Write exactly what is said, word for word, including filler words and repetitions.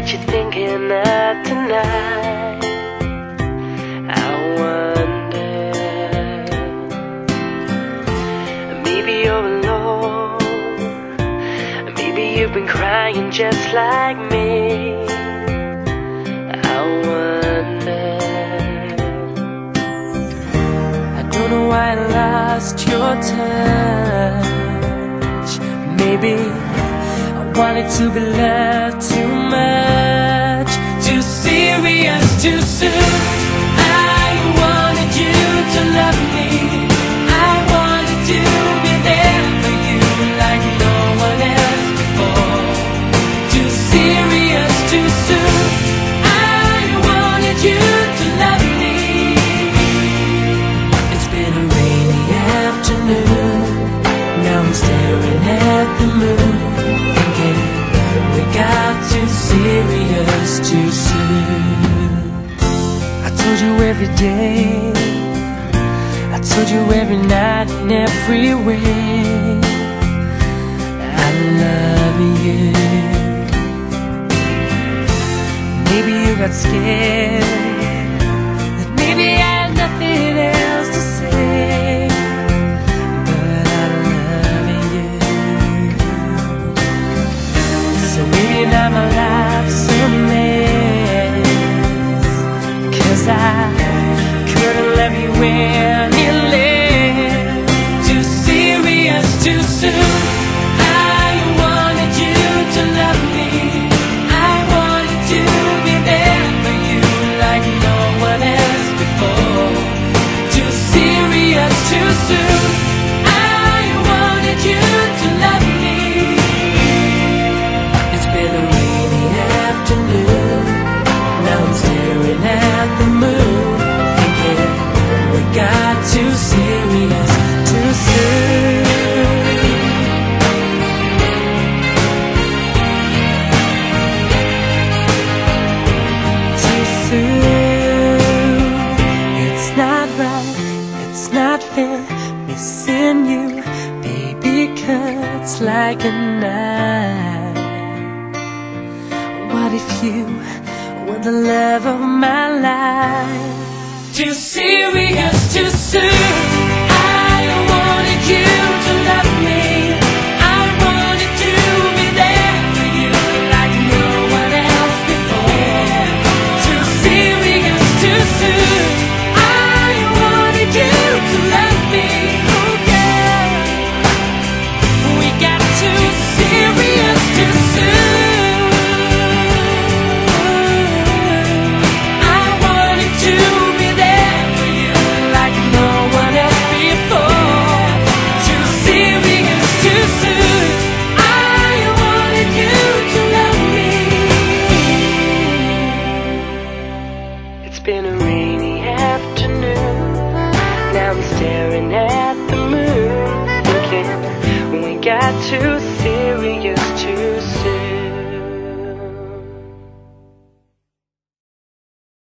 what you're thinking of tonight. I wonder, maybe you're alone, maybe you've been crying just like me. I wonder, I don't know why I lost your touch. Maybe I wanted to be loved too much, too serious too soon. I wanted you to love me, I wanted to be there for you like no one else before. Too serious too soon. I wanted you to love me. It's been a rainy afternoon, now I'm staring at the moon, thinking we got too serious too soon. I told you every day, I told you every night and every way, I love you. Maybe you got scared, that maybe I had nothing else to say, but I love you. So maybe now my life's a mess, 'cause I couldn't love you any less. Too serious too soon. I wanted you to love me, I wanted to be there for you like no one else before. Too serious too soon. I wanted you to love me. It's been a rainy afternoon, now I'm staring at the moon, thinking we got too serious too soon. Too soon. It's not right, it's not fair, missing you, baby, cuts like a knife. What if you were the love of my life? Too serious too soon. I wanted you to love me, I wanted to be there for you like no one else before. Too serious too soon. I wanted you to love me, oh yeah. We got too serious too soon. I wanted to be there for you like no one else before. Too serious too soon. I wanted you to love me. It's been a rainy afternoon, now I'm staring at